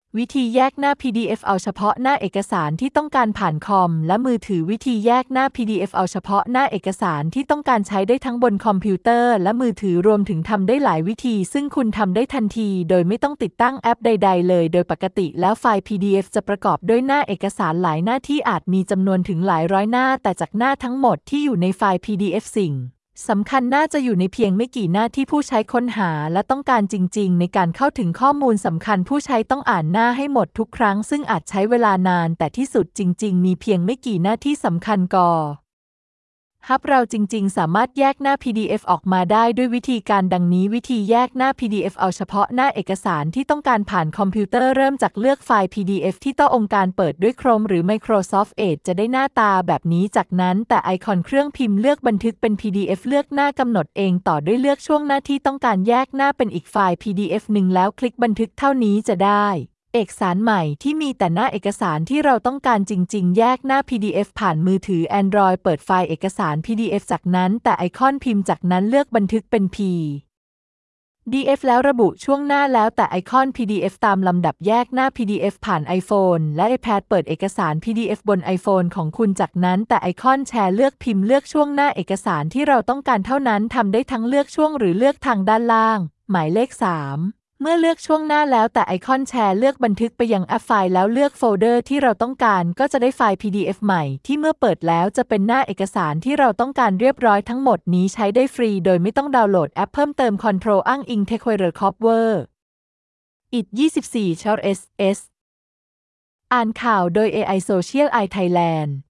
วิธีแยกหน้า PDF เอาเฉพาะหน้าเอกสารที่ต้องการผ่านคอมและมือถือวิธีแยกหน้า PDF เอาเฉพาะหน้าเอกสารที่ต้องการใช้ได้ทั้งบนคอมพิวเตอร์และมือถือรวมถึงทำได้หลายวิธีซึ่งคุณทำได้ทันทีโดยไม่ต้องติดตั้งแอปใดๆเลยโดยปกติแล้วไฟล์ PDF จะประกอบด้วยหน้าเอกสารหลายหน้าที่อาจมีจำนวนถึงหลายร้อยหน้าแต่จากหน้าทั้งหมดที่อยู่ในไฟล์ PDF สิ่งสำคัญน่าจะอยู่ในเพียงไม่กี่หน้าที่ผู้ใช้ค้นหาและต้องการจริงๆในการเข้าถึงข้อมูลสำคัญผู้ใช้ต้องอ่านหน้าให้หมดทุกครั้งซึ่งอาจใช้เวลานานแต่ที่สุดจริงๆมีเพียงไม่กี่หน้าที่สำคัญเราจริงๆสามารถแยกหน้า PDF ออกมาได้ด้วยวิธีการดังนี้วิธีแยกหน้า PDF เอาเฉพาะหน้าเอกสารที่ต้องการผ่านคอมพิวเตอร์เริ่มจากเลือกไฟล์ PDF ที่ต้องการเปิดด้วย Chrome หรือ Microsoft Edge จะได้หน้าตาแบบนี้จากนั้นแต่ไอคอนเครื่องพิมพ์เลือกบันทึกเป็น PDF เลือกหน้ากำหนดเองต่อด้วยเลือกช่วงหน้าที่ต้องการแยกหน้าเป็นอีกไฟล์ PDF หนึ่งแล้วคลิกบันทึกเท่านี้จะได้เอกสารใหม่ที่มีแต่หน้าเอกสารที่เราต้องการจริงๆแยกหน้า PDF ผ่านมือถือ Android เปิดไฟล์เอกสาร PDF จากนั้นแต่ไอคอนพิมพ์จากนั้นเลือกบันทึกเป็น PDF แล้วระบุช่วงหน้าแล้วแต่ไอคอน PDF ตามลำดับแยกหน้า PDF ผ่าน iPhone และ iPad เปิดเอกสาร PDF บน iPhone ของคุณจากนั้นแต่ไอคอนแชร์เลือกพิมพ์เลือกช่วงหน้าเอกสารที่เราต้องการเท่านั้นทำได้ทั้งเลือกช่วงหรือเลือกทางด้านล่างหมายเลข 3เมื่อเลือกช่วงหน้าแล้วแต่ไอคอนแชร์เลือกบันทึกไปยังแอปไฟล์แล้วเลือกโฟลเดอร์ที่เราต้องการก็จะได้ไฟล์ PDF ใหม่ที่เมื่อเปิดแล้วจะเป็นหน้าเอกสารที่เราต้องการเรียบร้อยทั้งหมดนี้ใช้ได้ฟรีโดยไม่ต้องดาวน์โหลดแอปเพิ่มเติม Control อ้างอิง TechWire Cover IT 24 Short SS อ่านข่าวโดย AI Social Eye Thailand